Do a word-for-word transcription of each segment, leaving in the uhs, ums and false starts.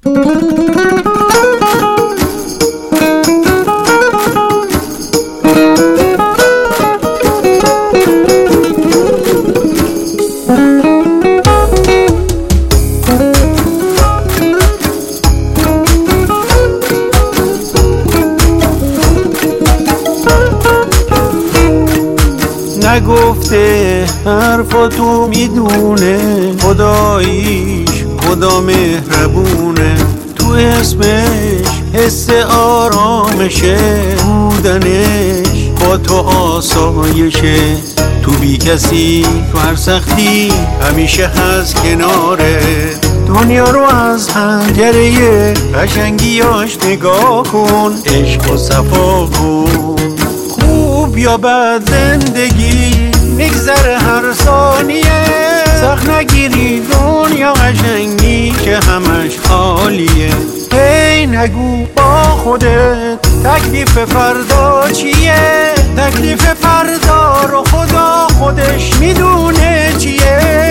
نگفته حرفاتو میدونه، خداییش خدا مهربونه، تو اسمش حس آرامشه، بودنش با تو آسایشه، تو بی کسی تو هر سختی همیشه هست کناره. دنیا رو از پنجره قشنگیاش نگاه کن، عشق و صفا کن. خوب یا بد زندگی میگذره هر ثانیه، سخت نگیری دنیا قشنگی که همش عالیه. هی نگو با خودت تکلیف فردا چیه، تکلیف فردا رو خدا خودش میدونه چیه.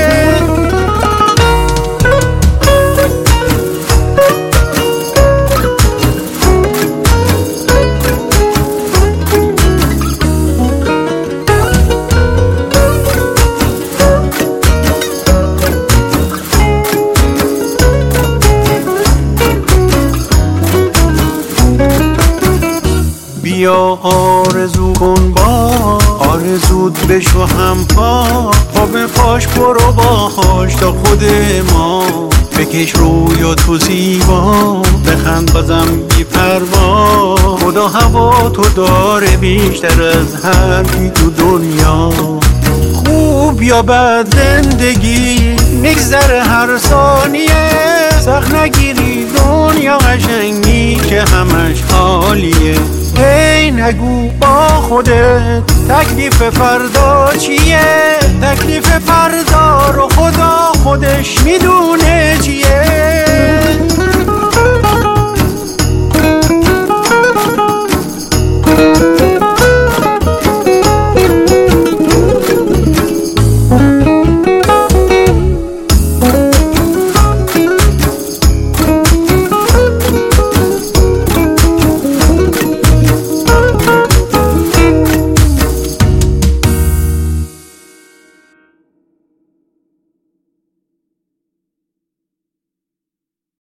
بیا آرزو کن با آرزود بشو هم پا، پا به پاش برو باهاش تا خود ما. بکش رویا تو زیبا، بخند بازم بی پروا. خدا هوا تو داره بیشتر از هر کی تو دنیا. خوب یا بد زندگی میگذره هر ثانیه، سخت نگیری دنیا قشنگی که همش عالیه. هی نگو با خودت تکلیف فردا چیه، تکلیف فردا رو خدا خودش میدونه چیه.